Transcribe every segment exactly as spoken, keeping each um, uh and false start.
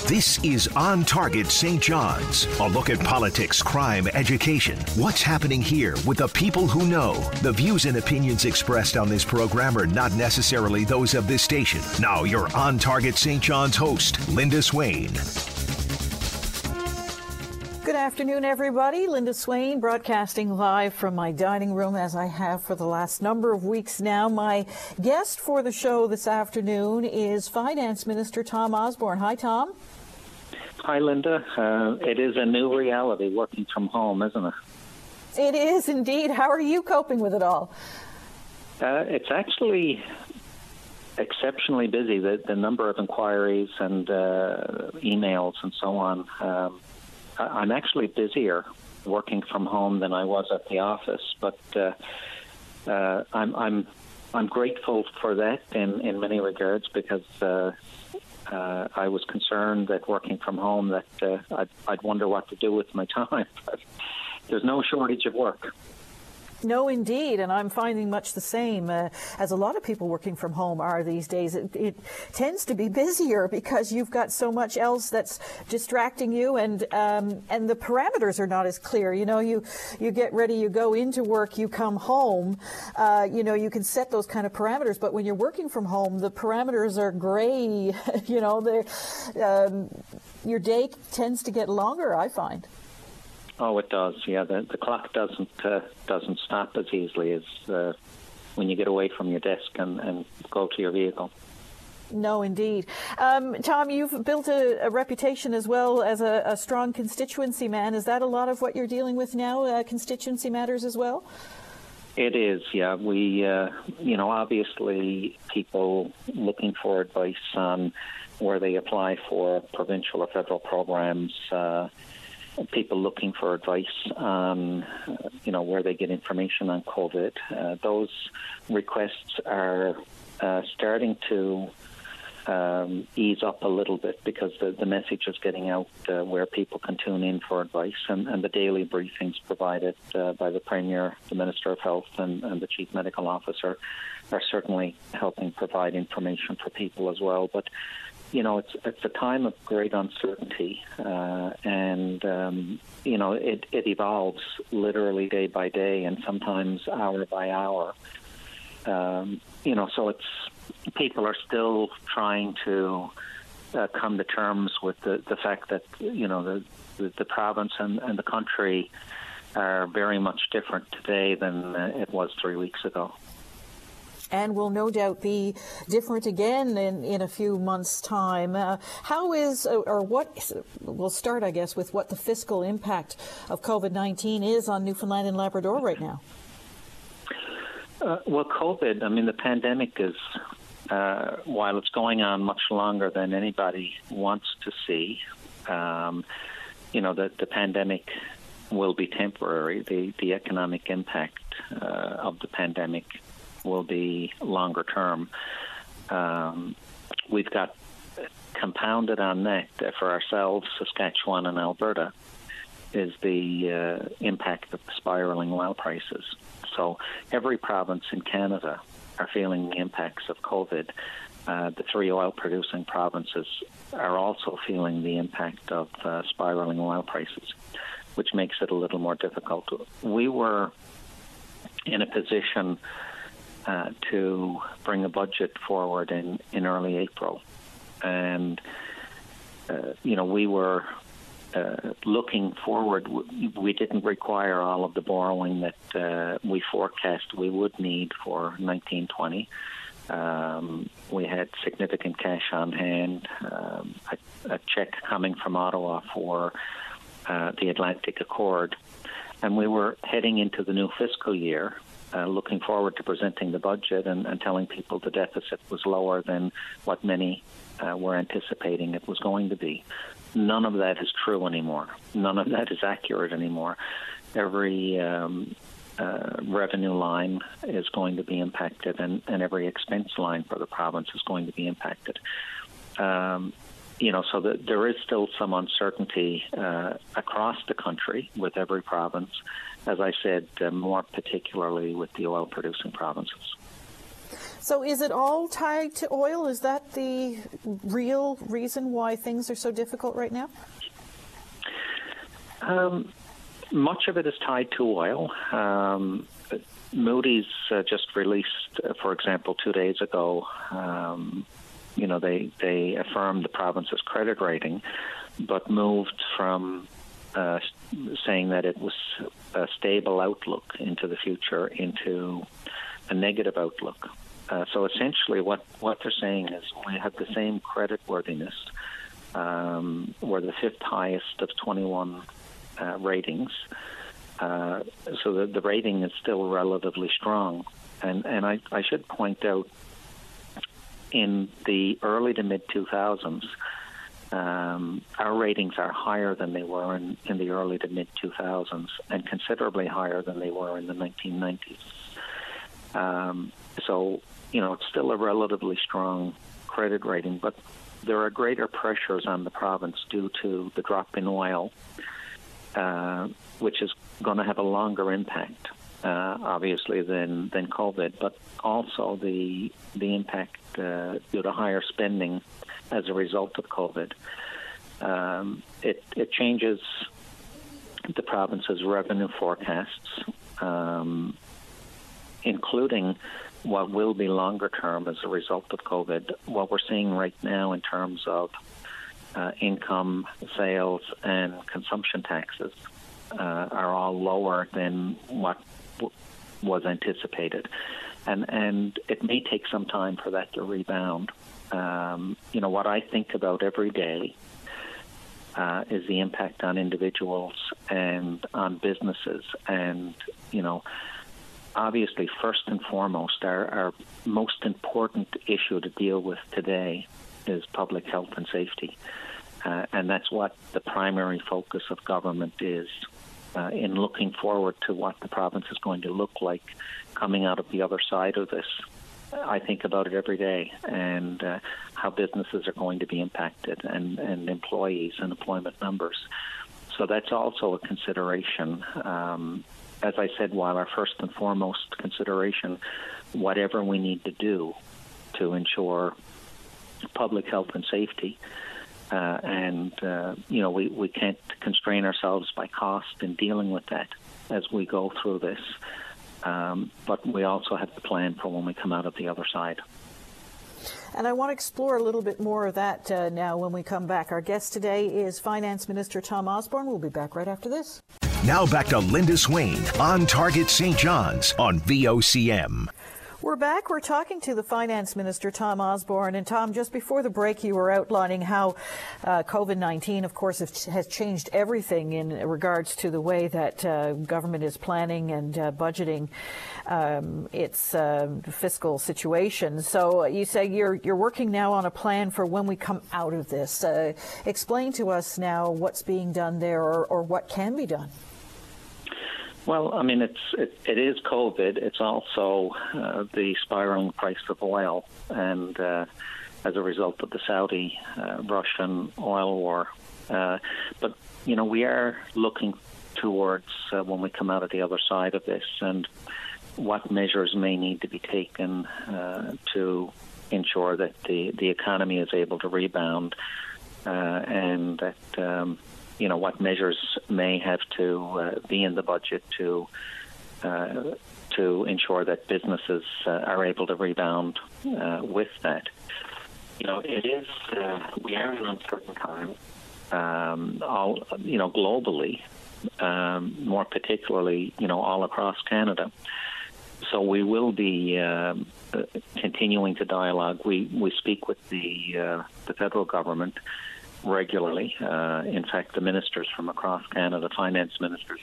This is On Target Saint John's, a look at politics, crime, education. What's happening here with the people who know. The views and opinions expressed on this program are not necessarily those of this station. Now, your On Target Saint John's host, Linda Swain. Good afternoon, everybody. Linda Swain broadcasting live from my dining room as I have for the last number of weeks now. My guest for the show this afternoon is Finance Minister Tom Osborne. Hi, Tom. Hi, Linda. Uh, it is a new reality working from home, isn't it? It is indeed. How are you coping with it all? Uh, it's actually exceptionally busy. The, the number of inquiries and uh, emails and so on. Um, I'm actually busier working from home than I was at the office, but uh, uh, I'm I'm I'm grateful for that in, in many regards because uh, uh, I was concerned that working from home that uh, I'd, I'd wonder what to do with my time. But there's no shortage of work. No, indeed, and I'm finding much the same, uh, as a lot of people working from home are these days. It, it tends to be busier because you've got so much else that's distracting you, and um, and the parameters are not as clear. You know, you you get ready, you go into work, you come home. Uh, you know, you can set those kind of parameters, but when you're working from home, the parameters are gray. you know, um, your day tends to get longer, I find. Oh, it does. Yeah, the, the clock doesn't uh, doesn't stop as easily as uh, when you get away from your desk and, and go to your vehicle. No, indeed. Um, Tom, you've built a, a reputation as well as a, a strong constituency man. Is that a lot of what you're dealing with now, uh, constituency matters as well? It is, yeah. We, uh, you know, obviously people looking for advice on where they apply for provincial or federal programs, uh, people looking for advice on, uh, you know, where they get information on COVID. Uh, those requests are uh, starting to um, ease up a little bit because the, the message is getting out uh, where people can tune in for advice, and, and the daily briefings provided uh, by the Premier, the Minister of Health and, and the Chief Medical Officer are certainly helping provide information for people as well. But you know, it's it's a time of great uncertainty, uh, and um, you know, it, it evolves literally day by day, and sometimes hour by hour. Um, you know, so it's people are still trying to uh, come to terms with the, the fact that you know the the, the province and, and the country are very much different today than uh, it was three weeks ago. And will no doubt be different again in, in a few months' time. Uh, how is, or what, we'll start, I guess, with what the fiscal impact of COVID nineteen is on Newfoundland and Labrador right now. Uh, well, COVID, I mean, the pandemic is, uh, while it's going on much longer than anybody wants to see, um, you know, the, the pandemic will be temporary. The, the economic impact uh, of the pandemic will be longer term. Um, we've got compounded on that uh, for ourselves, Saskatchewan and Alberta, is the uh, impact of the spiraling oil prices. So every province in Canada are feeling the impacts of COVID. Uh, the three oil-producing provinces are also feeling the impact of uh, spiraling oil prices, which makes it a little more difficult. We were in a position Uh, to bring a budget forward in, in early April. And, uh, you know, we were uh, looking forward. We didn't require all of the borrowing that uh, we forecast we would need for nineteen twenty. Um, we had significant cash on hand, um, a, a check coming from Ottawa for uh, the Atlantic Accord. And we were heading into the new fiscal year, Uh, looking forward to presenting the budget and, and telling people the deficit was lower than what many uh, were anticipating it was going to be. None of that is true anymore. None of that is accurate anymore. Every um, uh, revenue line is going to be impacted, and, and every expense line for the province is going to be impacted. Um, you know, so that there is still some uncertainty uh, across the country with every province, as I said, uh, more particularly with the oil-producing provinces. So is it all tied to oil? Is that the real reason why things are so difficult right now? Um, much of it is tied to oil. Um, Moody's uh, just released, uh, for example, two days ago, um, you know, they, they affirmed the province's credit rating, but moved from uh, saying that it was a stable outlook into the future into a negative outlook. Uh, so essentially what, what they're saying is we have the same credit worthiness. Um, we're the fifth highest of twenty-one uh, ratings. Uh, so the, the rating is still relatively strong. And, and I, I should point out, in the early to mid two thousands, um, our ratings are higher than they were in, in the early to mid two thousands and considerably higher than they were in the nineteen nineties. Um, so, you know, it's still a relatively strong credit rating, but there are greater pressures on the province due to the drop in oil, uh, which is going to have a longer impact, uh, obviously, than, than COVID, but also the the impact uh, due to higher spending as a result of COVID. Um, it, it changes the province's revenue forecasts, um, including what will be longer term as a result of COVID. What we're seeing right now in terms of uh, income, sales, and consumption taxes uh, are all lower than what w- was anticipated. And and it may take some time for that to rebound. Um, you know, what I think about every day uh, is the impact on individuals and on businesses. And, you know, obviously, first and foremost, our, our most important issue to deal with today is public health and safety. Uh, and that's what the primary focus of government is uh, in looking forward to what the province is going to look like coming out of the other side of this. I think about it every day, and uh, how businesses are going to be impacted, and, and employees and employment numbers. So that's also a consideration. Um, as I said, while our first and foremost consideration, whatever we need to do to ensure public health and safety, uh, and, uh, you know, we, we can't constrain ourselves by cost in dealing with that as we go through this. Um, but we also have to plan for when we come out of the other side. And I want to explore a little bit more of that uh, now when we come back. Our guest today is Finance Minister Tom Osborne. We'll be back right after this. Now back to Linda Swain on Target Saint John's on V O C M. We're back. We're talking to the Finance Minister, Tom Osborne. And Tom, just before the break, you were outlining how uh, COVID nineteen, of course, has changed everything in regards to the way that uh, government is planning and uh, budgeting um, its uh, fiscal situation. So you say you're you're working now on a plan for when we come out of this. Uh, explain to us now what's being done there, or, or what can be done. Well, I mean, it's it, it is COVID. It's also uh, the spiraling price of oil, and uh, as a result of the Saudi-Russian uh, oil war. Uh, but, you know, we are looking towards uh, when we come out of the other side of this, and what measures may need to be taken uh, to ensure that the, the economy is able to rebound, uh, and that um, you know, what measures may have to uh, be in the budget to uh, to ensure that businesses uh, are able to rebound uh, with that. You know, it is, uh, we are in uncertain times, um, all, you know, globally, um, more particularly, you know, all across Canada. So we will be uh, continuing to dialogue. We, we speak with the uh, the federal government regularly. Uh, in fact, the ministers from across Canada, finance ministers,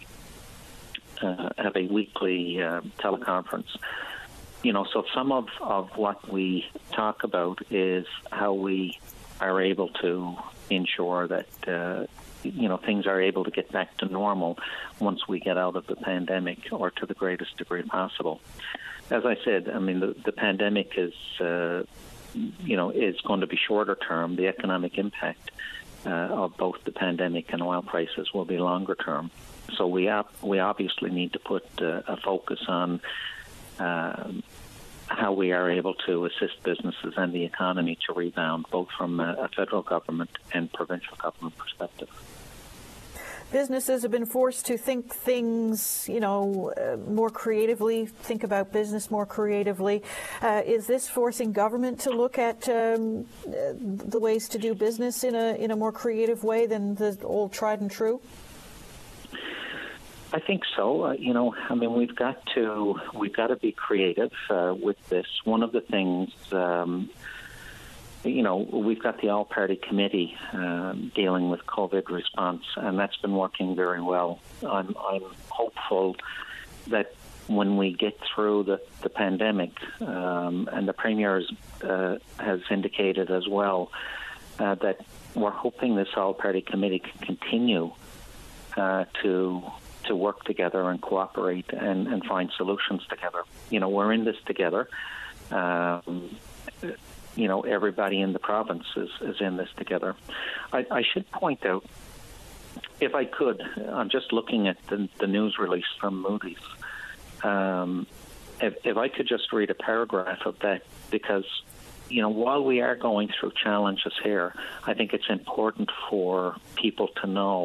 uh, have a weekly uh, teleconference. You know, so some of, of what we talk about is how we are able to ensure that, uh, you know, things are able to get back to normal once we get out of the pandemic, or to the greatest degree possible. As I said, I mean, the, the pandemic is, uh, you know, is going to be shorter term. The economic impact uh, of both the pandemic and oil prices will be longer term. So we op- we obviously need to put uh, a focus on, uh, how we are able to assist businesses and the economy to rebound, both from a, a federal government and provincial government perspective. Businesses have been forced to think things, you know, uh, more creatively, think about business more creatively. Uh, is this forcing government to look at um, uh, the ways to do business in a in a more creative way than the old tried and true? I think so. Uh, you know, I mean, we've got to we've got to be creative uh, with this. One of the things. Um, You know, we've got the all-party committee um, dealing with COVID response, and that's been working very well. I'm, I'm hopeful that when we get through the, the pandemic, um, and the Premier uh, has indicated as well, uh, that we're hoping this all-party committee can continue uh, to to work together and cooperate and, and find solutions together. You know, we're in this together. Um, You know, everybody in the province is, is in this together. I, I should point out, if I could, I'm just looking at the, the news release from Moody's. Um, if, if I could just read a paragraph of that, because, you know, while we are going through challenges here, I think it's important for people to know,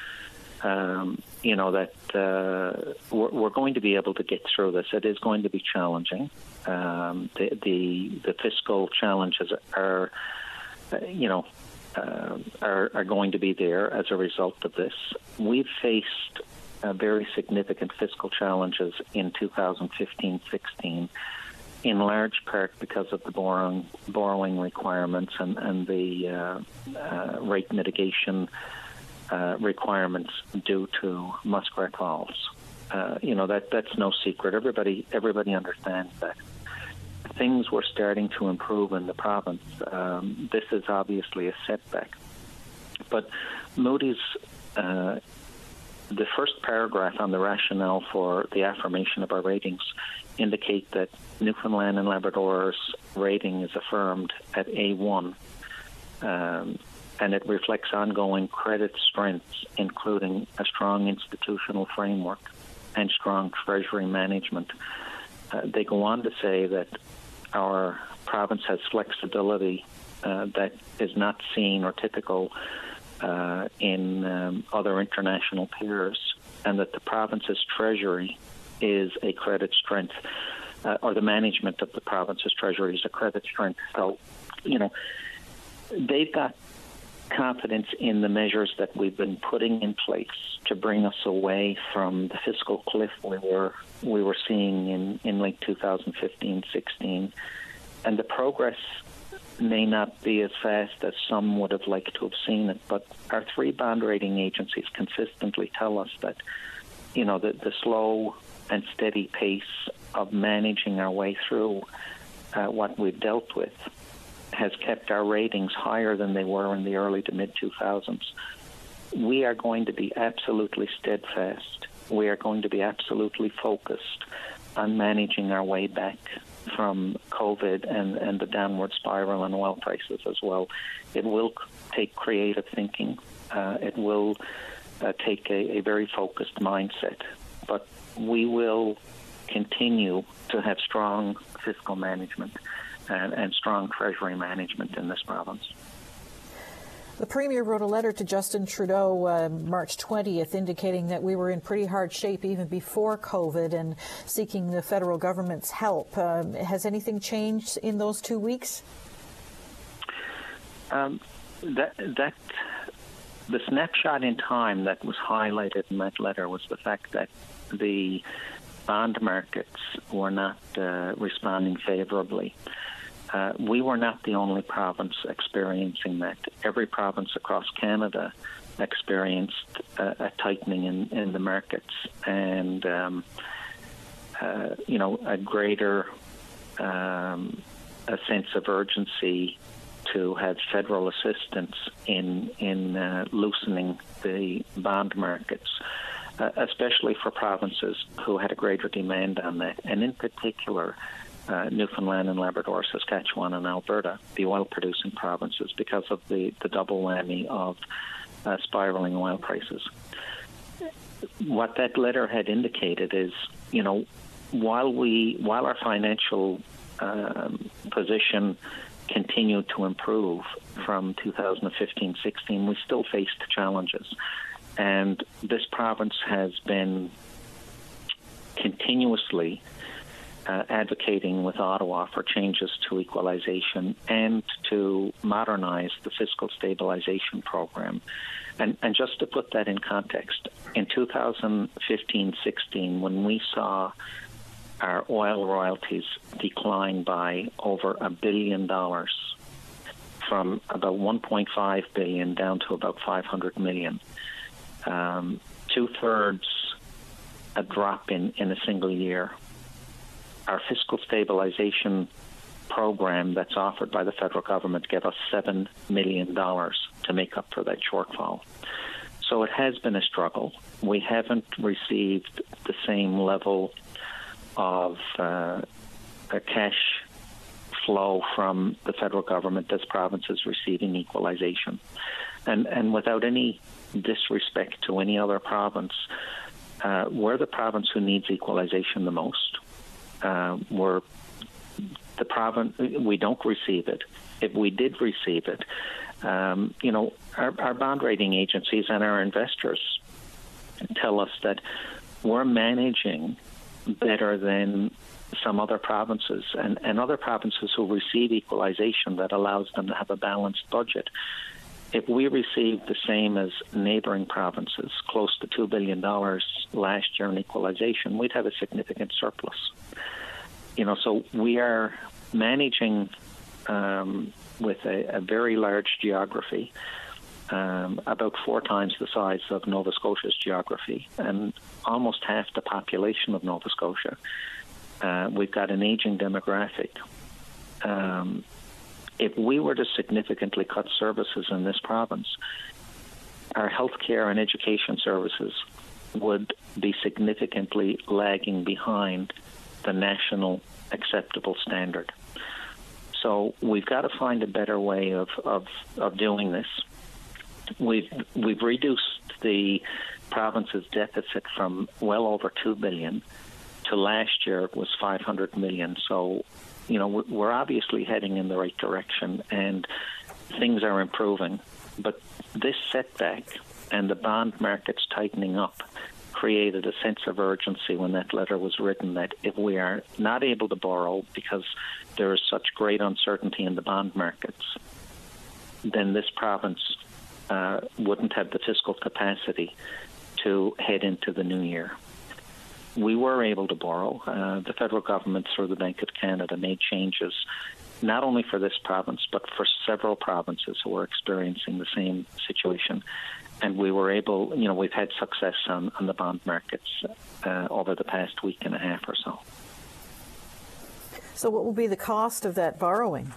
um, you know, that uh, we're, we're going to be able to get through this. It is going to be challenging. Um, the, the the fiscal challenges are, uh, you know, uh, are are going to be there as a result of this. We've faced uh, very significant fiscal challenges in two thousand fifteen sixteen, in large part because of the borrowing borrowing requirements and and the uh, uh, rate mitigation uh, requirements due to Muskrat Falls. Uh, you know, that that's no secret. Everybody everybody understands that. Things were starting to improve in the province. Um, this is obviously a setback. But Moody's, uh, the first paragraph on the rationale for the affirmation of our ratings indicate that Newfoundland and Labrador's rating is affirmed at A one, um, and it reflects ongoing credit strengths, including a strong institutional framework and strong treasury management. Uh, they go on to say that our province has flexibility uh, that is not seen or typical uh, in um, other international peers, and that the province's treasury is a credit strength, uh, or the management of the province's treasury is a credit strength. So, you know, they've got confidence in the measures that we've been putting in place to bring us away from the fiscal cliff we were we were seeing in, in late two thousand fifteen sixteen. And the progress may not be as fast as some would have liked to have seen it, but our three bond rating agencies consistently tell us that, you know, the, the slow and steady pace of managing our way through uh, what we've dealt with has kept our ratings higher than they were in the early to mid two thousands. We are going to be absolutely steadfast. We are going to be absolutely focused on managing our way back from COVID and, and the downward spiral in oil prices as well. It will take creative thinking. Uh, it will uh, take a, a very focused mindset. But we will continue to have strong fiscal management and, and strong treasury management in this province. The Premier wrote a letter to Justin Trudeau uh, March twentieth indicating that we were in pretty hard shape even before COVID and seeking the federal government's help. Um, has anything changed in those two weeks? Um, that, that the snapshot in time that was highlighted in that letter was the fact that the bond markets were not uh, responding favorably. Uh, we were not the only province experiencing that. Every province across Canada experienced uh, a tightening in, in the markets and, um, uh, you know, a greater um, a sense of urgency to have federal assistance in, in uh, loosening the bond markets, uh, especially for provinces who had a greater demand on that. And in particular, Uh, Newfoundland and Labrador, Saskatchewan and Alberta, the oil-producing provinces, because of the, the double whammy of uh, spiraling oil prices. What that letter had indicated is, you know, while we, while our financial um, position continued to improve from two thousand fifteen sixteen, we still faced challenges. And this province has been continuously uh, advocating with Ottawa for changes to equalization and to modernize the fiscal stabilization program. And, and just to put that in context, in two thousand fifteen sixteen, when we saw our oil royalties decline by over a billion dollars, from about one point five billion down to about five hundred million, um, two-thirds a drop in, in a single year. Our fiscal stabilization program that's offered by the federal government gave us seven million dollars to make up for that shortfall. So it has been a struggle. We haven't received the same level of uh, a cash flow from the federal government as provinces receiving equalization. And, and without any disrespect to any other province, uh, we're the province who needs equalization the most. Uh, we're the province, we don't receive it. If we did receive it, um, you know, our, our bond rating agencies and our investors tell us that we're managing better than some other provinces, and, and other provinces who receive equalization that allows them to have a balanced budget. If we received the same as neighboring provinces, close to two billion dollars last year in equalization, we'd have a significant surplus. You know, so we are managing um, with a, a very large geography, um, about four times the size of Nova Scotia's geography, and almost half the population of Nova Scotia. Uh, we've got an aging demographic. Um, if we were to significantly cut services in this province, our healthcare and education services would be significantly lagging behind the national acceptable standard. So we've got to find a better way of, of, of doing this. We've we've reduced the province's deficit from well over two billion to last year it was five hundred million. So, you know, we're obviously heading in the right direction and things are improving. But this setback and the bond markets tightening up created a sense of urgency when that letter was written, that if we are not able to borrow because there is such great uncertainty in the bond markets, then this province uh, wouldn't have the fiscal capacity to head into the new year. We were able to borrow. Uh, the federal government, through the Bank of Canada, made changes not only for this province, but for several provinces who were experiencing the same situation. And we were able, you know, we've had success on, on the bond markets uh, over the past week and a half or so. So what will be the cost of that borrowing?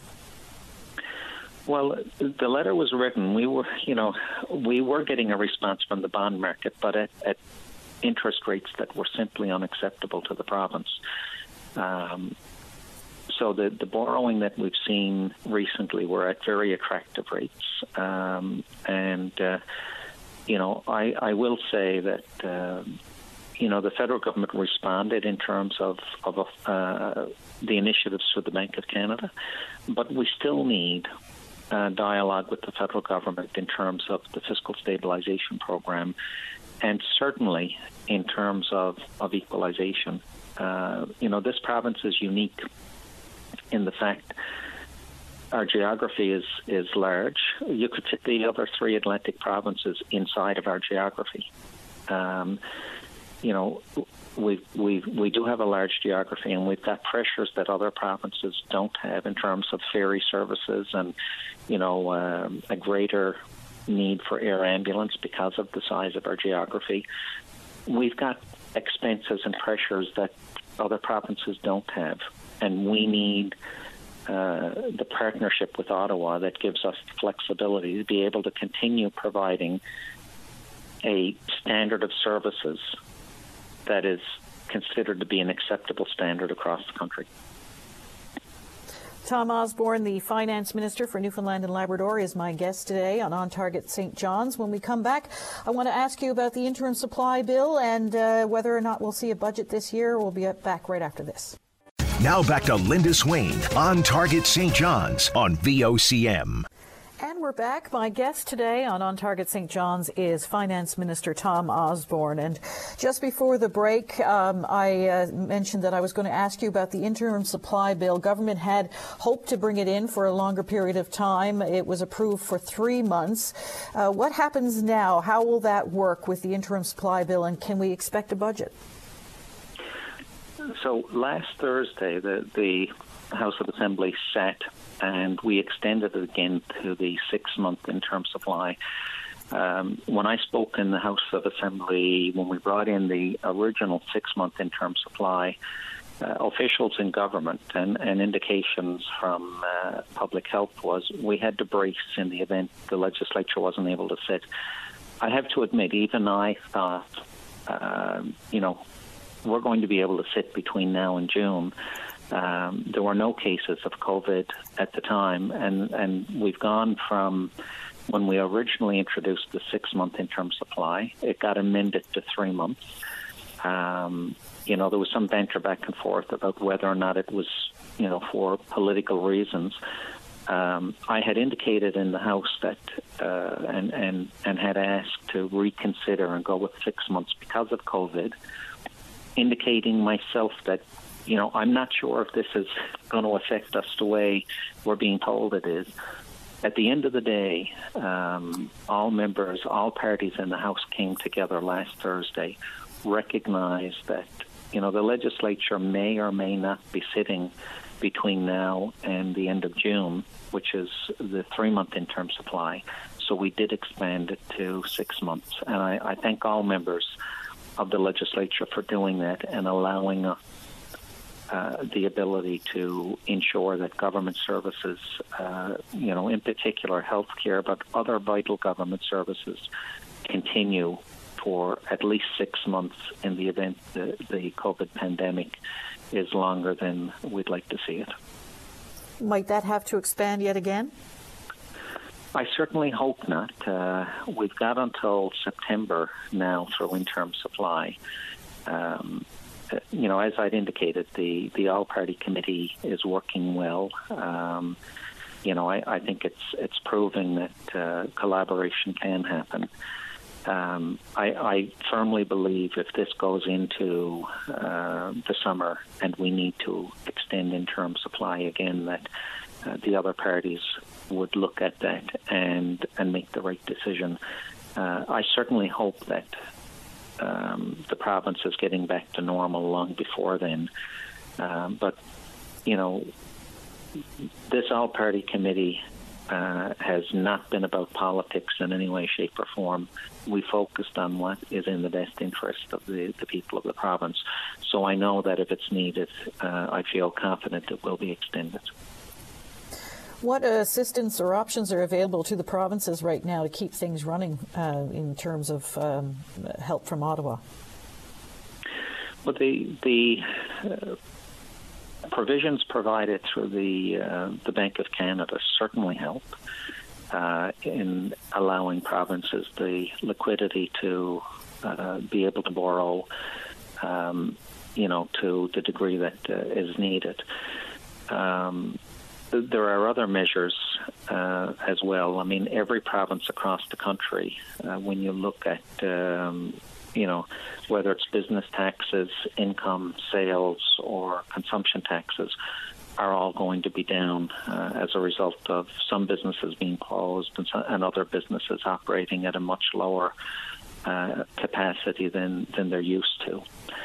Well, the letter was written. We were, you know, we were getting a response from the bond market, but at, at interest rates that were simply unacceptable to the province. Um, so the, the borrowing that we've seen recently were at very attractive rates. Um, and, uh, you know, I, I will say that, uh, you know, the federal government responded in terms of, of uh, the initiatives for the Bank of Canada, but we still need uh, dialogue with the federal government in terms of the fiscal stabilization program, and certainly in terms of, of equalization. Uh, you know, this province is unique in the fact our geography is, is large. You could fit the other three Atlantic provinces inside of our geography. Um, you know, we we we do have a large geography, and we've got pressures that other provinces don't have in terms of ferry services and, you know, uh, a greater need for air ambulance because of the size of our geography. We've got expenses and pressures that other provinces don't have, and we need uh, the partnership with Ottawa that gives us flexibility to be able to continue providing a standard of services that is considered to be an acceptable standard across the country. Tom Osborne, the Finance Minister for Newfoundland and Labrador, is my guest today on On Target Saint John's. When we come back, I want to ask you about the interim supply bill and uh, whether or not we'll see a budget this year. We'll be back right after this. Now back to Linda Swain on Target Saint John's on V O C M. And we're back. My guest today on On Target Saint John's is Finance Minister Tom Osborne. And just before the break, um, I uh, mentioned that I was going to ask you about the interim supply bill. Government had hoped to bring it in for a longer period of time. It was approved for three months. Uh, what happens now? How will that work with the interim supply bill, and can we expect a budget? So last Thursday, the, the House of Assembly sat and we extended it again to the six-month interim supply. Um, when I spoke in the House of Assembly, when we brought in the original six-month interim supply, uh, officials in government and, and indications from uh, public health was we had to brace in the event the legislature wasn't able to sit. I have to admit, even I thought, uh, you know, we're going to be able to sit between now and June. Um, there were no cases of COVID at the time, and, and we've gone from when we originally introduced the six-month interim supply, it got amended to three months. Um, you know, there was some banter back and forth about whether or not it was, you know, for political reasons. Um, I had indicated in the House that uh, and, and, and had asked to reconsider and go with six months because of COVID, indicating myself that, you know, I'm not sure if this is going to affect us the way we're being told it is. At the end of the day, um, all members, all parties in the House came together last Thursday, recognized that, you know, the legislature may or may not be sitting between now and the end of June, which is the three-month interim supply. So we did expand it to six months. And I, I thank all members of the legislature for doing that and allowing us Uh, the ability to ensure that government services, uh, you know, in particular healthcare, but other vital government services, continue for at least six months in the event the, the COVID pandemic is longer than we'd like to see it. Might that have to expand yet again? I certainly hope not. Uh, we've got until September now through interim supply. Um, You know, as I'd indicated, the, the all-party committee is working well. Um, you know, I, I think it's it's proving that uh, collaboration can happen. Um, I, I firmly believe if this goes into uh, the summer and we need to extend interim supply again, that uh, the other parties would look at that and and make the right decision. Uh, I certainly hope that Um, the province is getting back to normal long before then. Um, but, you know, this all-party committee uh, has not been about politics in any way, shape, or form. We focused on what is in the best interest of the, the people of the province. So I know that if it's needed, uh, I feel confident it will be extended. What assistance or options are available to the provinces right now to keep things running uh, in terms of um, help from Ottawa? Well, the the uh, provisions provided through the uh, the Bank of Canada certainly help uh, in allowing provinces the liquidity to uh, be able to borrow, um, you know, to the degree that uh, is needed. Um, There are other measures uh, as well. I mean, every province across the country, uh, when you look at, um, you know, whether it's business taxes, income, sales, or consumption taxes, are all going to be down uh, as a result of some businesses being closed and, some, and other businesses operating at a much lower uh, capacity than, than they're used to.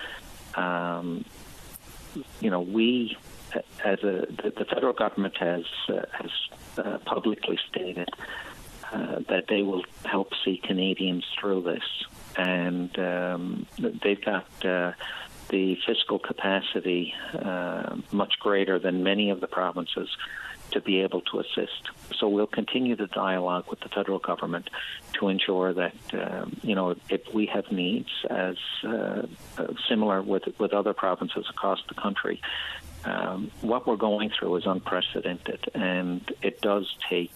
Um, you know, we... As a, the, the federal government has uh, has uh, publicly stated uh, that they will help see Canadians through this, and um, they've got uh, the fiscal capacity uh, much greater than many of the provinces to be able to assist. So we'll continue the dialogue with the federal government to ensure that um, you know if we have needs as uh, uh, similar with with other provinces across the country. Um, what we're going through is unprecedented, and it does take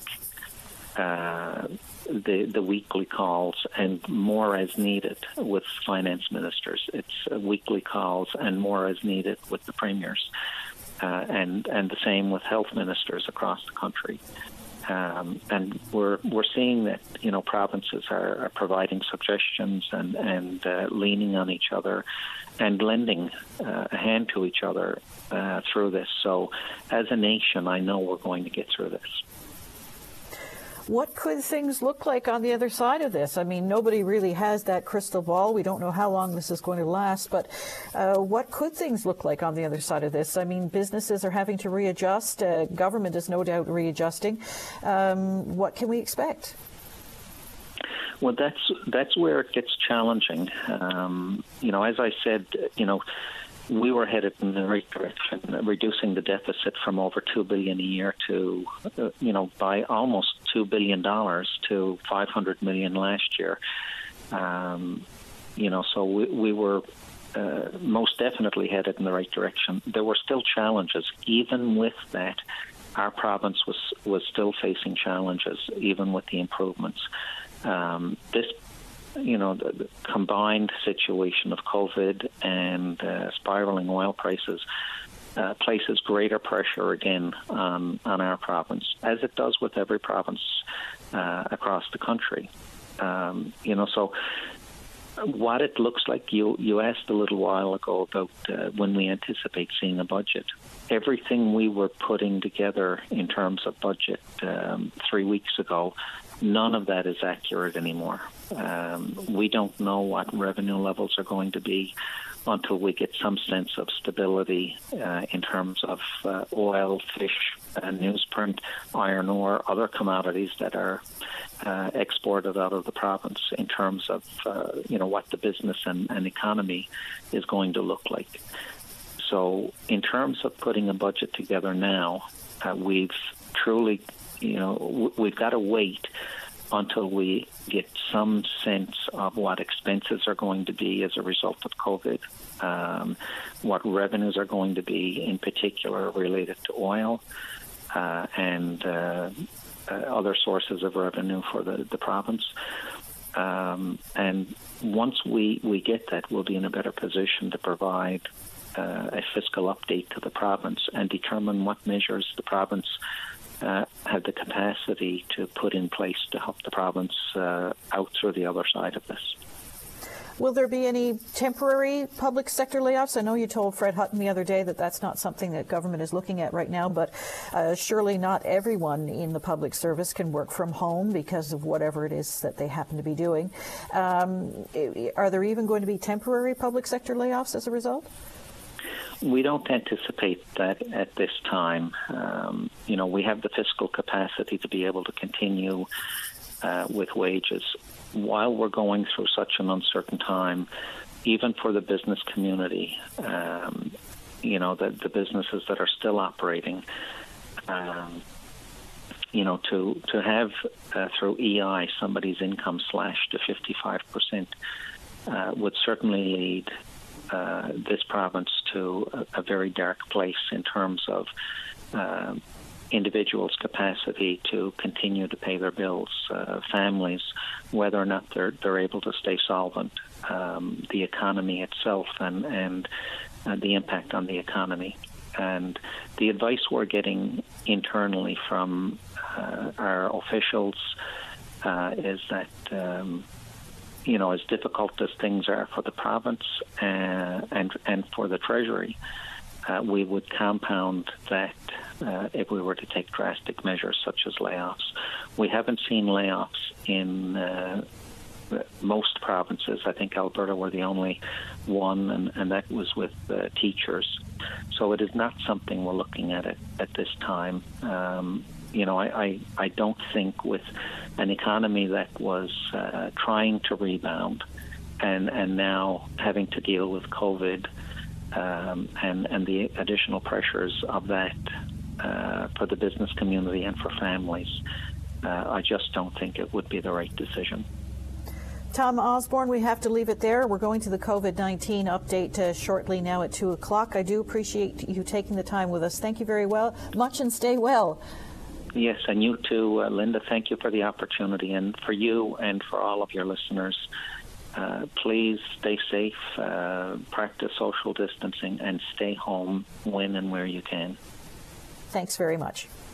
uh, the the weekly calls and more as needed with finance ministers. It's uh, weekly calls and more as needed with the premiers. uh, and and the same with health ministers across the country. Um, and we're we're seeing that you know provinces are, are providing suggestions and and uh, leaning on each other and lending uh, a hand to each other uh, through this. So, as a nation, I know we're going to get through this. What could things look like on the other side of this? I mean, nobody really has that crystal ball. We don't know how long this is going to last, but uh, what could things look like on the other side of this? I mean, businesses are having to readjust. Uh, government is no doubt readjusting. Um, what can we expect? Well, that's that's where it gets challenging. Um, you know, as I said, you know, we were headed in the right direction, reducing the deficit from over two billion dollars a year to, uh, you know, by almost two billion dollars to five hundred million dollars last year. Um, you know, so we, we were uh, most definitely headed in the right direction. There were still challenges. Even with that, our province was, was still facing challenges, even with the improvements. Um, this You know, the, the combined situation of COVID and uh, spiraling oil prices uh, places greater pressure again on, on our province, as it does with every province uh, across the country. Um, you know, so what it looks like, you, you asked a little while ago about uh, when we anticipate seeing a budget. Everything we were putting together in terms of budget um, three weeks ago, none of that is accurate anymore. Um, we don't know what revenue levels are going to be until we get some sense of stability uh, in terms of uh, oil, fish, uh, newsprint, iron ore, other commodities that are uh, exported out of the province in terms of, uh, you know, what the business and, and economy is going to look like. So in terms of putting a budget together now, uh, we've truly, you know, we've got to wait until we get some sense of what expenses are going to be as a result of COVID, um, what revenues are going to be, in particular related to oil uh, and uh, uh, other sources of revenue for the, the province. Um, and once we, we get that, we'll be in a better position to provide uh, a fiscal update to the province and determine what measures the province Uh, have the capacity to put in place to help the province uh, out through the other side of this. Will there be any temporary public sector layoffs? I know you told Fred Hutton the other day that that's not something that government is looking at right now, but uh, surely not everyone in the public service can work from home because of whatever it is that they happen to be doing. Um, are there even going to be temporary public sector layoffs as a result? We don't anticipate that at this time. Um, you know, we have the fiscal capacity to be able to continue uh, with wages. While we're going through such an uncertain time, even for the business community, um, you know, the, the businesses that are still operating, um, you know, to, to have uh, through E I somebody's income slashed to fifty-five percent uh, would certainly lead Uh, this province to a, a very dark place in terms of uh, individuals' capacity to continue to pay their bills, uh, families, whether or not they're they're able to stay solvent, um, the economy itself, and and uh, the impact on the economy. And the advice we're getting internally from uh, our officials uh, is that. Um, You know, as difficult as things are for the province uh, and and for the Treasury, uh, we would compound that uh, if we were to take drastic measures such as layoffs. We haven't seen layoffs in uh, most provinces. I think Alberta were the only one, and, and that was with uh, teachers. So it is not something we're looking at it at this time. Um, you know, I, I, I don't think with an economy that was uh, trying to rebound and, and now having to deal with COVID um, and, and the additional pressures of that uh, for the business community and for families, uh, I just don't think it would be the right decision. Tom Osborne, we have to leave it there. We're going to the COVID nineteen update uh, shortly now at two o'clock. I do appreciate you taking the time with us. Thank you very well much and stay well. Yes, and you too, uh, Linda. Thank you for the opportunity, and for you and for all of your listeners. uh, please stay safe, uh, practice social distancing, and stay home when and where you can. Thanks very much.